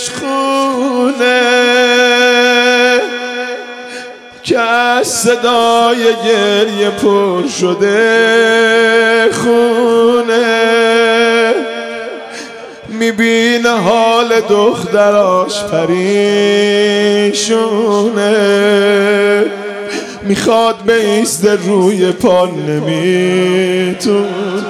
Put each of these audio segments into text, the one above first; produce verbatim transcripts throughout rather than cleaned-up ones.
خونه که از صدای گریه پر شده خونه میبینه حال دختراش پریشونه میخواد بیسته روی پا نمیتون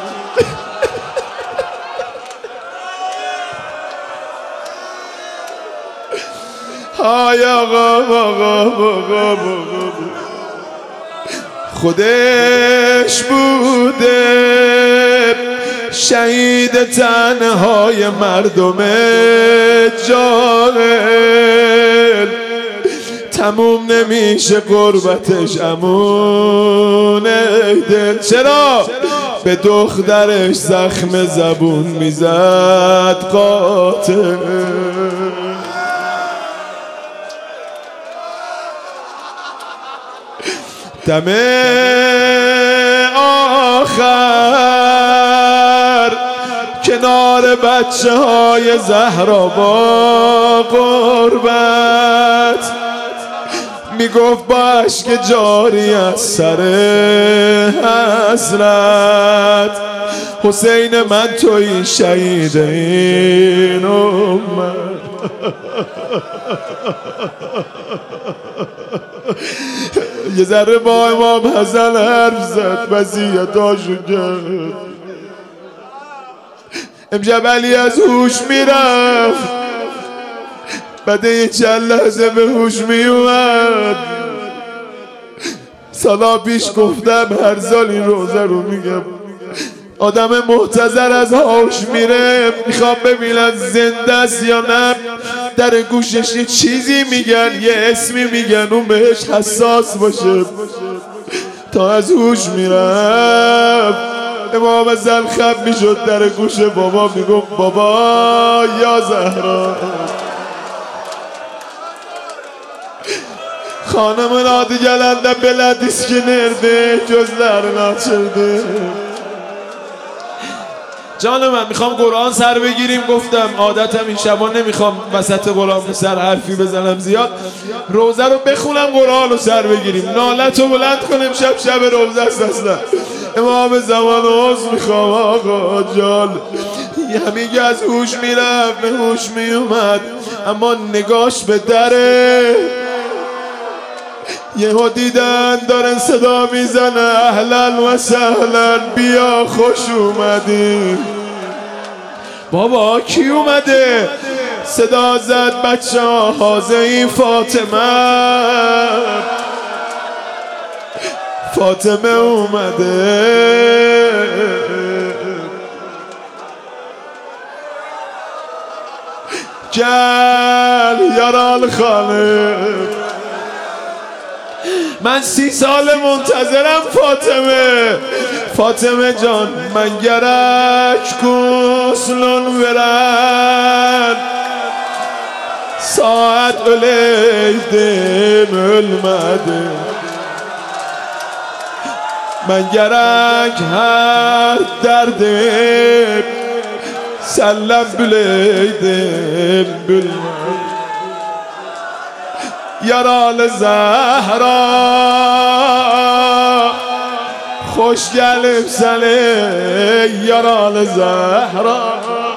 های آقا آقا آقا آقا خودش بوده شهید تنهای مردم جاهل تموم نمیشه قربتش امونه دل چرا به دخترش زخم زبون میزد قاتل دم آخر کنار بچه های زهرا با قربت میگفت با اشک جاری از سر حسرت حسین من توی شهید این امت یه ذره با امام حسن حرف زد وصیتاشو کرد امشب علی از هوش میرفت بعد یه چند لحظه به هوش میومد سالا پیش گفتم هر سال این روزه رو میگم آدم محتضر از هاش میره میخوام ببینن زنده است یا نه در گوشش یه چیزی میگن یه اسمی میگن اون بهش حساس باشه تا از هوش میرم امام حسن خب میشد در گوش بابا میگفت بابا یا زهرا خانم نادی گلنده بلدیست که نرده جزلر ناچرده جان من میخوام قرآن سر بگیریم گفتم عادتم این شبا نمیخوام وسط قرآن سر حرفی بزنم زیاد روزه رو بخونم قرآن رو سر بگیریم نالت رو بلند کنیم شب شب روزه است اصلا امام زمان عوض میخوام آقا جان همیگه از هوش میرفت به هوش میومد اما نگاش به دره یهو دیدن دارن صدا میزنه اهلا و سهلا بیا خوش اومدی بابا کی اومده صدا زد بچه ها حاضر این فاطمه فاطمه اومده گل یارال خالق من سی سال منتظرم فاطمه فاطمه جان من گرک کسلون ورن ساعت الیدم المده من گرک هر درده سلم بلیدم بالمده یارال زهرا خوشگل سله یارال زهرا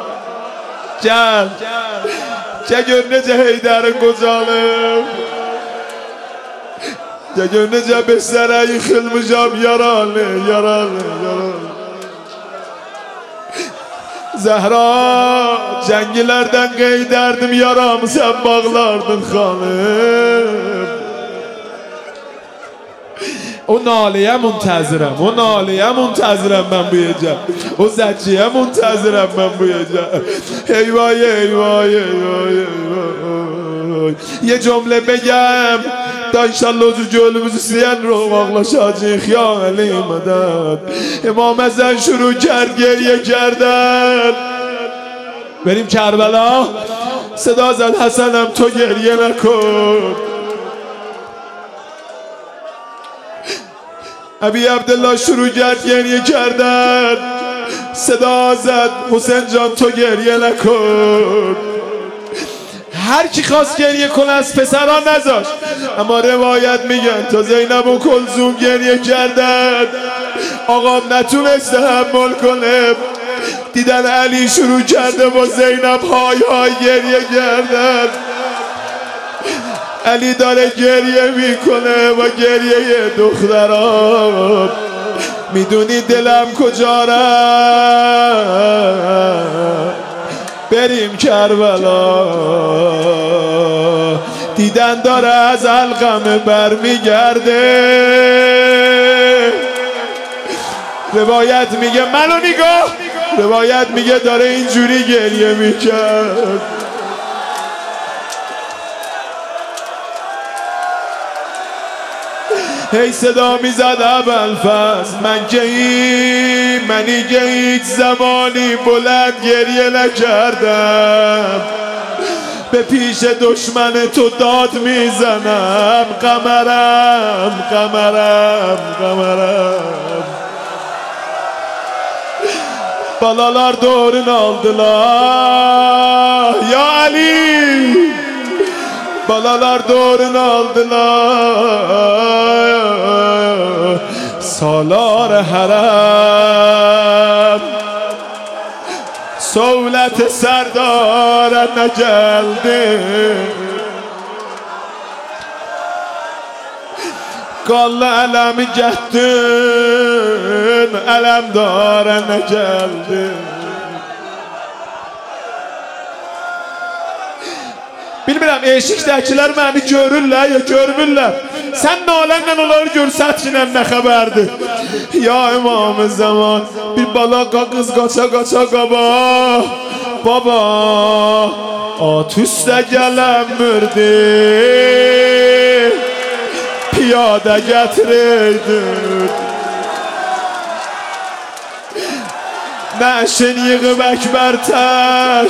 جل جگرنه جه هیدر گزالم جگرنه جه بستره خلم جام یاراله یاراله یاراله زهرا جنگlerden qeyderdim yaramı sen bağlardın hanım O naleye muntazirem O naleye muntazirem ben bu gece O zeciye muntazirem ben bu gece Eyvah eyvah eyvah eyvah Ye cümle begem Da inşallah o gölümüzü siyen ruh ağlaşacak ya Ali medet İmam Hasan şuru کرد geriye کردن بریم کربلا صدا زد حسنم تو گریه نکن ابی عبدالله شروع کرد گریه کردن صدا زد حسین جان تو گریه نکن هر کی خواست گریه کنه از پسران نذاشت. اما روایت میگن تا زینب و کلثوم گریه کردن آقا نتونست تحمل کنه، دیدن علی شروع کرده با زینب های های گریه کردن. علی داره گریه میکنه با گریه دختران. میدونی دلم کجا رفت؟ بریم کربلا. دیدن داره از علقمه برمیگرده. روایت میگه منو نگاه، روایت میگه داره اینجوری گریه میکرد. هی صدا میزد ابوالفضل من که این منی که هیچ زمانی بلند گریه نکردم، به پیش دشمن تو داد میزنم. قمرم قمرم قمرم. Balalar doğrun aldılar ya Ali, balalar doğrun aldılar salar harem. Sovlet serdarene geldi, Qallı ələmi gətdin, ələmdarənə gəldin. Bilmirəm, eşikdəkilər məni görürlər ya görmürlər. Sən nalənlə onları görsətkinən nə xəbərdir? Ya İmam Zaman, bir bala qız qaça qaça qaba. Baba, at üstə gələnmirdi, piyada getirdin. Nəşin yığıb əkbər tək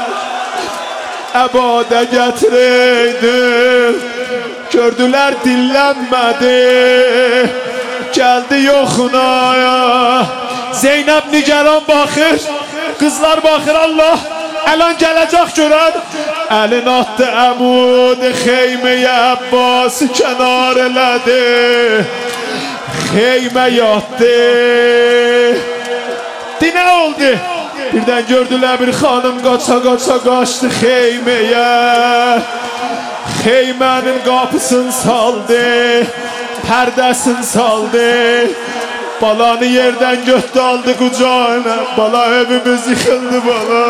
əbada getirdin. Gördülər dinlənmədi, gəldi yoxunaya. Zeynəb nigaran baxır, qızlar baxır. Allah الان gələcək görən. Əlin atdı əmud xeyməyə Abbas kənar elədi, xeymə yatdı. Dinə oldu. Birdən gördülər bir xanım qaça qaça qaçdı xeyməyə. Xeymənin qapısını saldı, pərdəsini saldı. Balanı yerdən götdü aldı qucağına. Bala evimiz yıkıldı bala.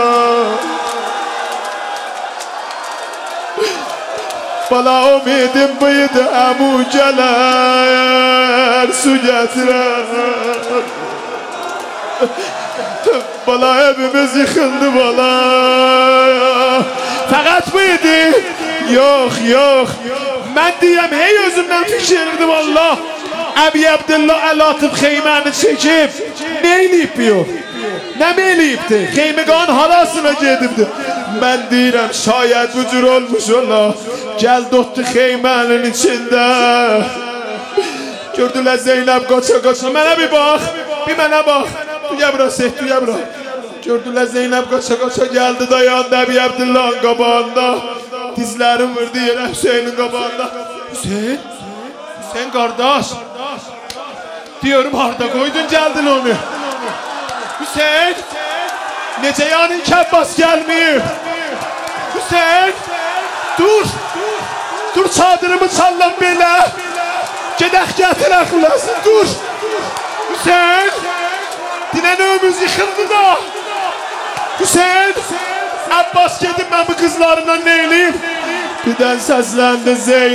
Bala umidim buydu əmu gələr su gətirər. Bala evimiz yıkıldı bala. Fəqət buydu. Yox yox. Mən deyəm hey özümdən fikirdim Allah. Əbi Abdullah Əlatif xeyməni çəkib nə eləyib yox? Nə mi eləyibdi? Xeyməqan harasına gedibdi? Mən deyirəm şayət bu cür olmuş ola. Gəldi otdu xeymənin içində. Gördülər Zeynəb qaça qaça. Mənə bir bax, bir mənə bax. Duya bura Seyid, duya bura. Gördülər Zeynəb qaça qaça gəldi dayandı Əbi Abdullahın qabağında. Dizlərim vurdu yerə Hüseynin qabağında. Hüseyin, Hüseyin qardaş. Diyorum harda koydun geldin onu. Hüseyin, nece yanın Kəbbas gelmeyip. Hüseyin, dur. Dur çadırımı çallan belə. Gedək gətirək ulasın, dur. Hüseyin, dinən ömüz yıxıldı da. Hüseyin, Abbas gedib mən bu kızlarından neyliyim? Birdən səsləndi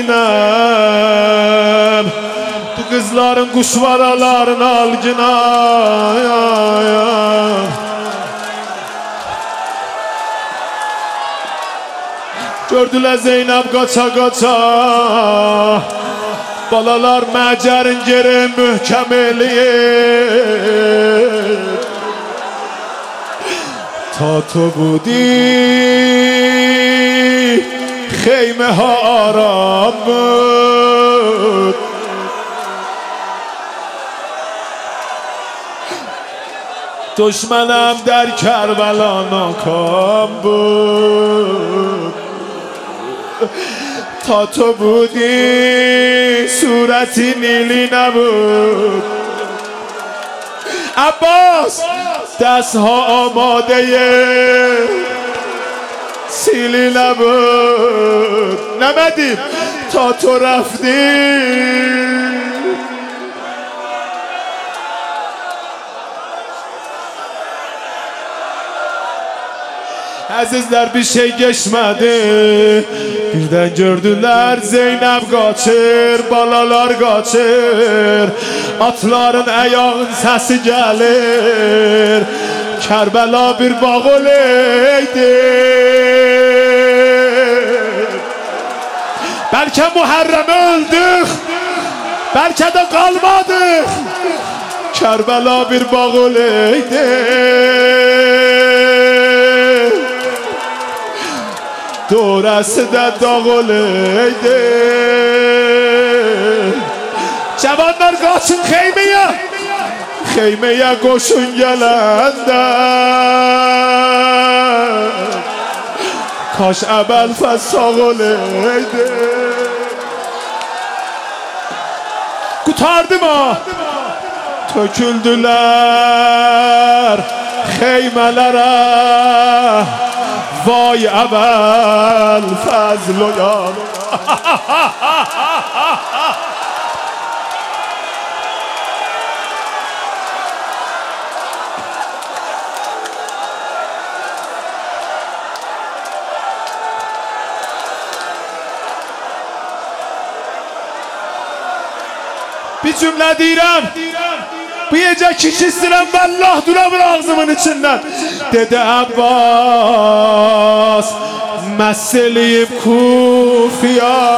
Zeynəb. Bu kızların kuşvaralarını al günaya. Gördülər Zeynəb qaça qaça. Balalar məcərin geri mühkəm eləyir. Ta to budi xeymə haram بود. دشمنم در کربلا ناکام بود. تا تو بودی صورتی نیلی نبود. عباس دستها آماده سیلی نبود. نمدیم تا تو رفتی Aziz bir şey geçmedi. Birden gördüler Zeynep kaçır, balalar kaçır. Atların ayağın sesi gelir. Kerbela bir bağoleydi. Belki Muharrem öldük, belki de kalmadık. Kerbela bir bağoleydi. Dorası da dağılıydı. Cavanlar kaçın heymeye, heymeye koşun gelende. Kaş Əbəlfəz sağ olaydı. Kurtardım ha. Töküldüler heymelere. Vay Əbəlfəz loyan. Bir cümle deyirəm. Bu gece kişi istirəm, vallah duramır ağzımın içinden. Dede Abbas meseleyim Kufiya.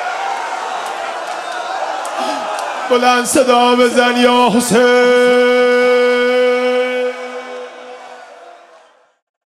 بلند صدا بزن یا حسین.